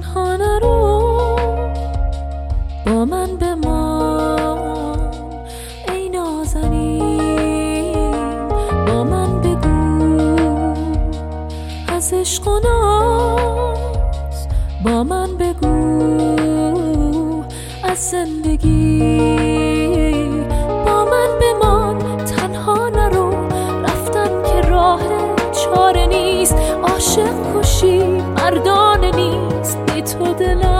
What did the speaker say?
تنها نرو، با من بمان ای نازنین. با من بگو از عشق و ناز، با من بگو از زندگی. با من بمان تنها نرو، رفتن که راه چاره نیست. عاشق کشی مردانه نیست، بی تو دلم